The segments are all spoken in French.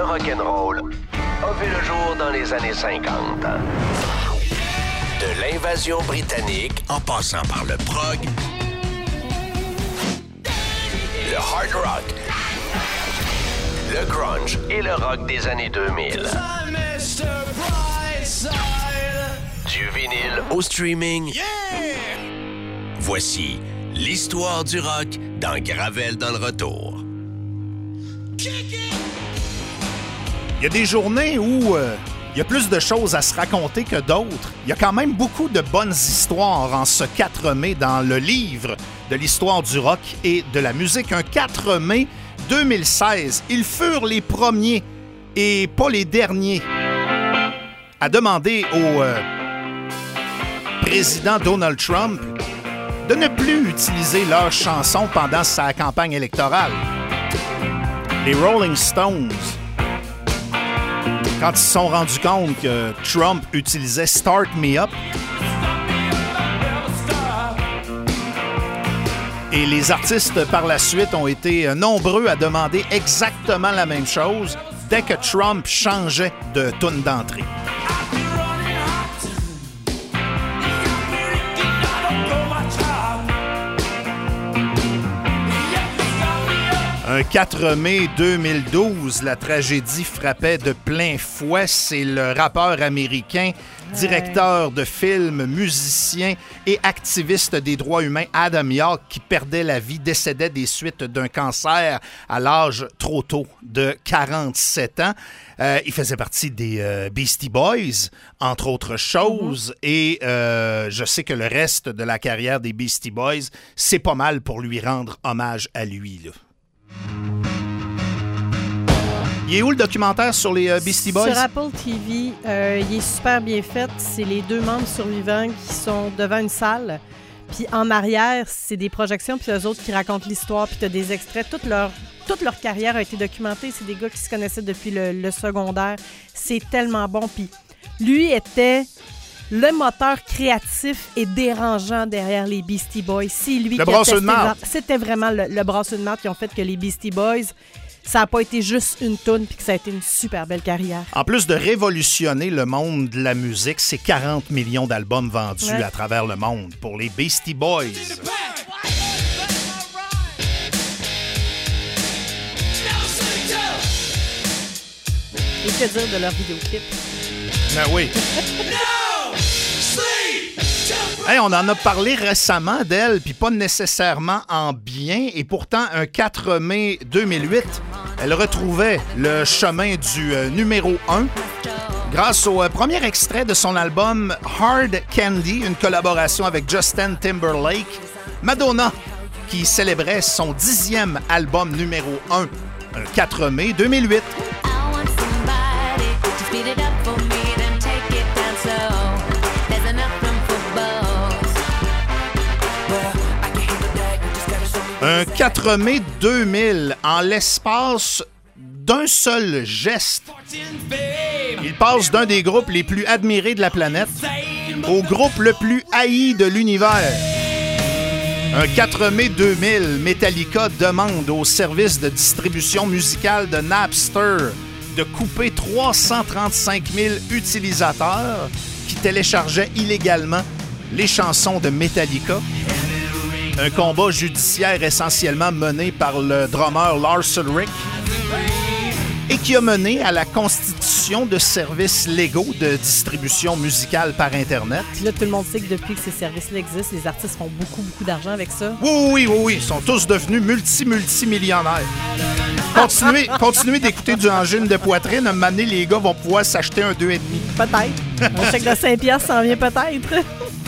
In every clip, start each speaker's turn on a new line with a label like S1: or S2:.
S1: rock'n'roll a vu le jour dans les années 50. De l'invasion britannique, en passant par le prog, le hard rock, le grunge et le rock des années 2000. Du vinyle au streaming. Voici l'histoire du rock dans Gravel dans le retour.
S2: Il y a des journées où il y a plus de choses à se raconter que d'autres. Il y a quand même beaucoup de bonnes histoires en ce 4 mai dans le livre de l'histoire du rock et de la musique. Un 4 mai 2016. Ils furent les premiers et pas les derniers à demander au président Donald Trump de ne plus utiliser leur chanson pendant sa campagne électorale. Les Rolling Stones, quand ils se sont rendus compte que Trump utilisait Start Me Up, et les artistes par la suite ont été nombreux à demander exactement la même chose dès que Trump changeait de tune d'entrée. Un 4 mai 2012, la tragédie frappait de plein fouet. C'est le rappeur américain, directeur de films, musicien et activiste des droits humains Adam Yauch qui perdait la vie, décédait des suites d'un cancer à l'âge trop tôt de 47 ans. Il faisait partie des Beastie Boys, entre autres choses, et je sais que le reste de la carrière des Beastie Boys, c'est pas mal pour lui rendre hommage à lui, là. Il est où le documentaire sur les Beastie Boys?
S3: Sur Apple TV, il est super bien fait. C'est les 2 membres survivants qui sont devant une salle. Puis en arrière, c'est des projections, puis eux autres qui racontent l'histoire, puis tu as des extraits. Toute leur carrière a été documentée. C'est des gars qui se connaissaient depuis le secondaire. C'est tellement bon. Puis lui était le moteur créatif et dérangeant derrière les Beastie Boys. C'est lui
S2: le
S3: qui a
S2: brasseux de marde.
S3: C'était vraiment le brasseux de marde qui ont fait que les Beastie Boys, ça n'a pas été juste une toune puis que ça a été une super belle carrière.
S2: En plus de révolutionner le monde de la musique, c'est 40 millions d'albums vendus à travers le monde pour les Beastie Boys.
S3: Et que dire de leur vidéoclip?
S2: Ben oui. Hey, on en a parlé récemment d'elle, puis pas nécessairement en bien, et pourtant, un 4 mai 2008, elle retrouvait le chemin du numéro 1 grâce au premier extrait de son album Hard Candy, une collaboration avec Justin Timberlake. Madonna, qui célébrait son 10e album numéro 1, un 4 mai 2008. Un 4 mai 2000, en l'espace d'un seul geste, il passe d'un des groupes les plus admirés de la planète au groupe le plus haï de l'univers. Un 4 mai 2000, Metallica demande au service de distribution musicale de Napster de couper 335 000 utilisateurs qui téléchargeaient illégalement les chansons de Metallica. Un combat judiciaire essentiellement mené par le drummer Lars Ulrich et qui a mené à la constitution de services légaux de distribution musicale par Internet.
S3: Là, tout le monde sait que depuis que ces services-là existent, les artistes font beaucoup d'argent avec ça.
S2: Oui. Ils sont tous devenus multimillionnaires. Continuez d'écouter du angine de poitrine. À un moment donné, les gars vont pouvoir s'acheter un 2,5.
S3: Peut-être. Un chèque de 5$ s'en vient peut-être.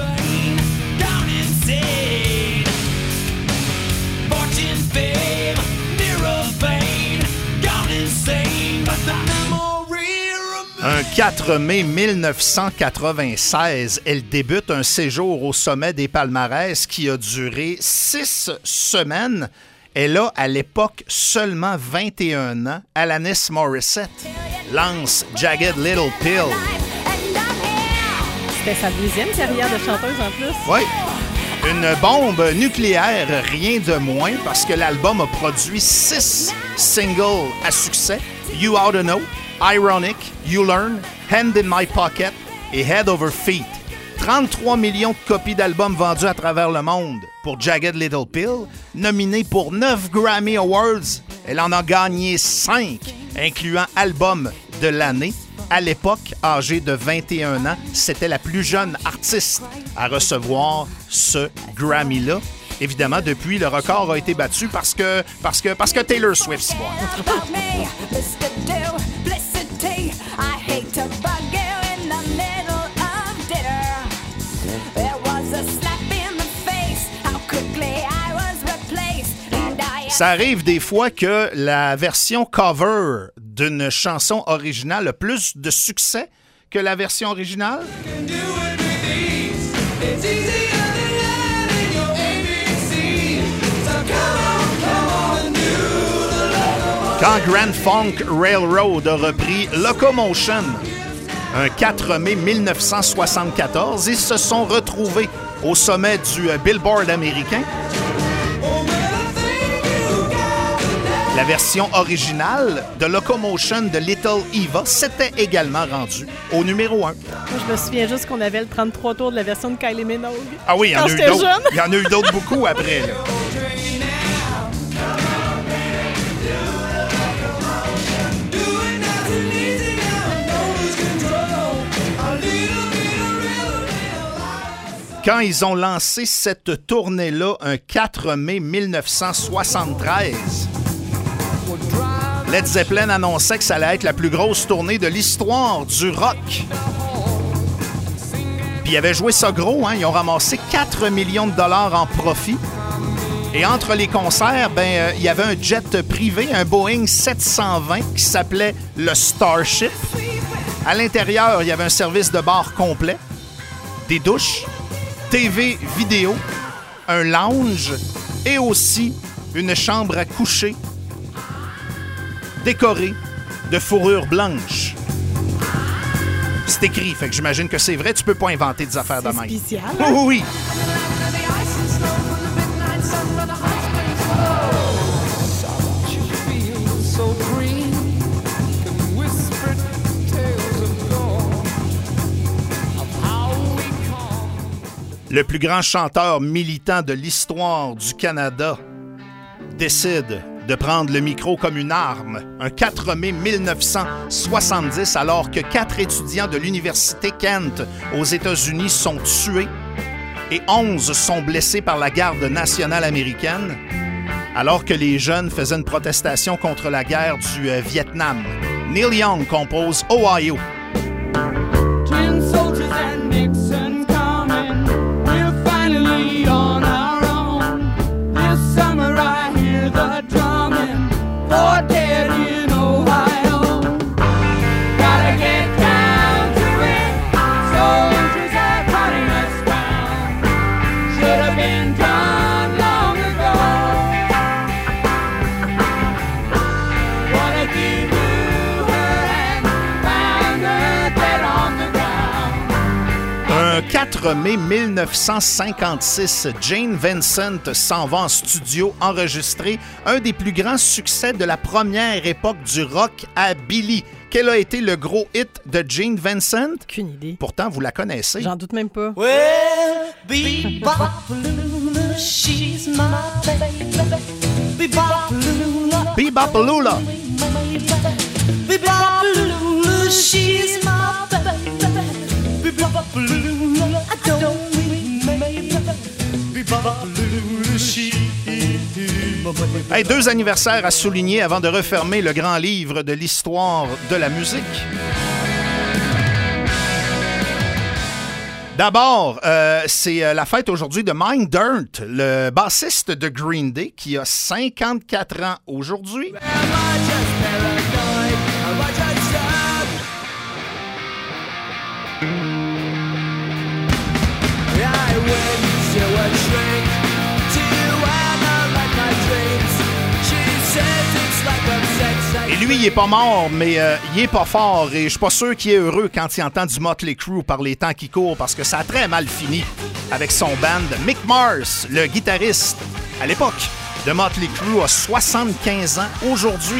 S3: Un 4 mai 1996, elle débute un séjour au sommet des palmarès qui a duré 6 semaines. Elle a, à l'époque, seulement 21 ans. Alanis Morissette lance Jagged Little Pill. C'était sa deuxième carrière de chanteuse en plus.
S2: Oui. Une bombe nucléaire, rien de moins, parce que l'album a produit 6 singles à succès. You Oughta Know, Ironic, You Learn, Hand in My Pocket et Head Over Feet. 33 millions de copies d'albums vendus à travers le monde pour Jagged Little Pill. Nominée pour 9 Grammy Awards, elle en a gagné 5, incluant Album de l'année. À l'époque, âgée de 21 ans, c'était la plus jeune artiste à recevoir ce Grammy-là. Évidemment, depuis, le record a été battu parce que Taylor Swift s'y voit. Ça arrive des fois que la version cover d'une chanson originale a plus de succès que la version originale. Quand Grand Funk Railroad a repris Locomotion, un 4 mai 1974, ils se sont retrouvés au sommet du Billboard américain. La version originale de Locomotion de Little Eva s'était également rendue au numéro 1.
S3: Moi, je me souviens juste qu'on avait le 33 tours de la version de Kylie Minogue.
S2: Ah oui, il y en a eu d'autres. Il y en a eu d'autres beaucoup après. Là. Quand ils ont lancé cette tournée-là, un 4 mai 1973, Led Zeppelin annonçait que ça allait être la plus grosse tournée de l'histoire du rock. Puis ils avaient joué ça gros, hein? Ils ont ramassé 4 millions de dollars en profit. Et entre les concerts, il y avait un jet privé, un Boeing 720 qui s'appelait le Starship. À l'intérieur, il y avait un service de bar complet, des douches, TV vidéo, un lounge et aussi une chambre à coucher décorée de fourrure blanche. C'est écrit, fait que j'imagine que c'est vrai. Tu peux pas inventer des affaires de même.
S3: C'est spécial, hein?
S2: Oui. Le plus grand chanteur militant de l'histoire du Canada décide de prendre le micro comme une arme. Un 4 mai 1970, alors que 4 étudiants de l'université Kent aux États-Unis sont tués et 11 sont blessés par la garde nationale américaine, alors que les jeunes faisaient une protestation contre la guerre du Vietnam. Neil Young compose Ohio. Un 4 mai 1956, Jane Vincent s'en va en studio enregistrer un des plus grands succès de la première époque du rock à Billy. Quel a été le gros hit de Jane Vincent?
S3: Aucune idée.
S2: Pourtant, vous la connaissez.
S3: J'en doute même pas.
S4: Well, Bebop-a-Lula, she's my baby. Bebop-a-Lula.
S2: Bebop-a-Lula.
S4: Bebop-a-Lula, she's my baby. Bebop-a-Lula, I don't mean maybe. Bebop-a-Lula, she's my baby.
S2: Hey, 2 anniversaires à souligner avant de refermer le grand livre de l'histoire de la musique. D'abord, c'est la fête aujourd'hui de Mike Dirnt, le bassiste de Green Day, qui a 54 ans aujourd'hui. Et lui, il est pas mort, mais il est pas fort. Et je suis pas sûr qu'il est heureux quand il entend du Motley Crue par les temps qui courent, parce que ça a très mal fini. avec son band. Mick Mars, le guitariste, à l'époque de Motley Crue, a 75 ans aujourd'hui.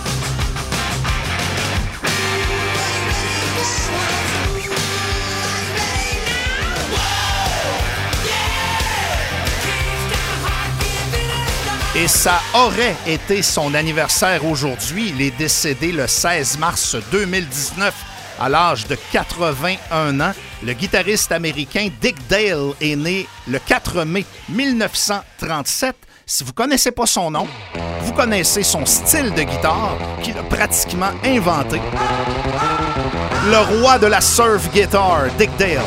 S2: Et ça aurait été son anniversaire aujourd'hui. Il est décédé le 16 mars 2019 à l'âge de 81 ans. Le guitariste américain Dick Dale est né le 4 mai 1937. Si vous ne connaissez pas son nom, vous connaissez son style de guitare qu'il a pratiquement inventé. Le roi de la surf guitar, Dick Dale.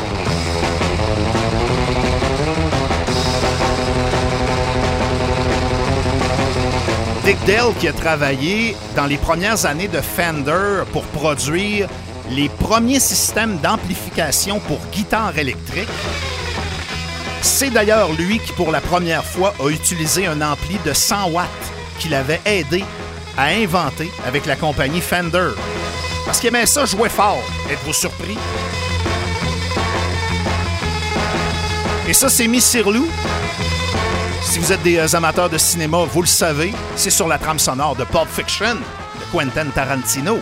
S2: Dick Dale qui a travaillé dans les premières années de Fender pour produire les premiers systèmes d'amplification pour guitare électrique. C'est d'ailleurs lui qui, pour la première fois, a utilisé un ampli de 100 watts qu'il avait aidé à inventer avec la compagnie Fender. Parce qu'il aimait ça jouer fort. Êtes-vous surpris? Et ça, c'est Miss Sirlou. Si vous êtes des amateurs de cinéma, vous le savez, c'est sur la trame sonore de Pulp Fiction de Quentin Tarantino.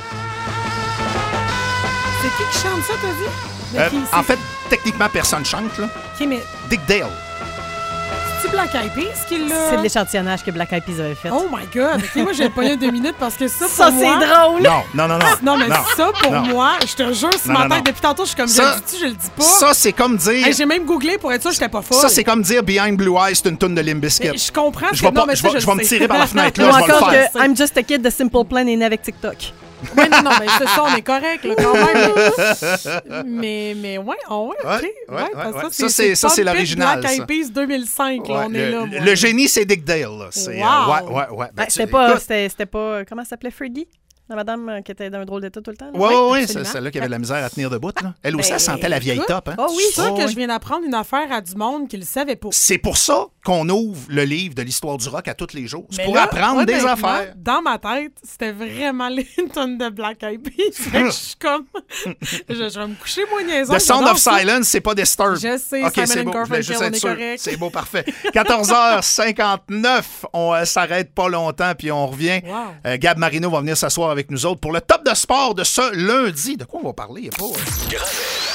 S5: C'est qui chante ça, t'as dit?
S2: En fait, techniquement, personne chante, là.
S5: OK, mais
S2: Dick Dale.
S5: c'est Black Eyed Peas qui l'a...
S3: C'est de l'échantillonnage que Black Eyed Peas avait fait.
S5: Oh my God! OK, moi, j'ai pas eu 2 minutes parce que ça,
S3: ça,
S5: pour
S3: c'est
S5: moi...
S3: drôle!
S2: Non.
S5: Non, mais ça, pour
S2: non.
S5: moi, je te jure, si
S2: Non,
S5: ma
S2: non,
S5: tête,
S2: non.
S5: depuis tantôt, je suis comme,
S2: Ça-
S5: je le dis-tu, je le dis pas.
S2: Ça, c'est comme dire...
S5: Hey, j'ai même googlé pour être sûr que j'étais pas folle.
S2: Ça, c'est comme dire Behind Blue Eyes, c'est une toune de Limp Bizkit.
S5: Mais je comprends.
S2: Je vais
S5: non,
S2: pas-
S5: mais
S2: je
S5: ça,
S2: vais- je vais
S5: le
S2: me
S5: sais.
S2: tirer par la fenêtre,
S3: Ou
S2: là, je vais le
S3: encore
S2: faire.
S3: que I'm Just a Kid de Simple Plan est né avec TikTok.
S5: Oui, non, mais c'est ça, on est correct, là, quand même. Mais ouais, OK.
S2: Ouais,
S5: parce que
S2: Ça, c'est
S5: Pulp
S2: l'original,
S5: Black
S2: ça.
S5: Eyed Peas 2005, là,
S2: Ouais,
S5: on est là. moi.
S2: le génie, c'est Dick Dale. Là. C'est,
S5: Wow.
S2: ouais. Ben,
S3: C'était pas... Comment ça s'appelait, Freddie? La madame qui était dans un drôle d'état tout le temps? là?
S2: Oui, c'est
S5: absolument.
S2: celle-là qui avait de la misère à tenir debout. Là. Elle aussi,
S3: Ben,
S2: elle sentait la vieille
S5: écoute,
S2: top. Hein?
S3: Oh oui,
S5: Je suis sûre
S2: Ouais.
S5: que je viens d'apprendre une affaire à du monde qui le savait pas.
S2: C'est pour ça qu'on ouvre le livre de l'histoire du rock à tous les jours. C'est
S5: Mais
S2: pour
S5: là,
S2: apprendre des
S5: honnêtement,
S2: affaires.
S5: Dans ma tête, c'était vraiment les tonnes de Black Eyed Peas. Fait que je suis comme... je vais me coucher, moi, niaiseux.
S2: The Sound of Silence, c'est pas Disturbed.
S5: Je sais,
S2: OK,
S5: Simon
S2: c'est
S5: and
S2: beau. Je voulais
S5: Garfunkel,
S2: juste
S5: on
S2: être
S5: est
S2: sûr.
S5: correct.
S2: C'est beau, parfait. 14h59, on s'arrête pas longtemps, puis on revient.
S5: Wow.
S2: Gab Marino va venir s'asseoir avec nous autres pour le top de sport de ce lundi. De quoi on va parler? Il y a pas...
S1: Gravel,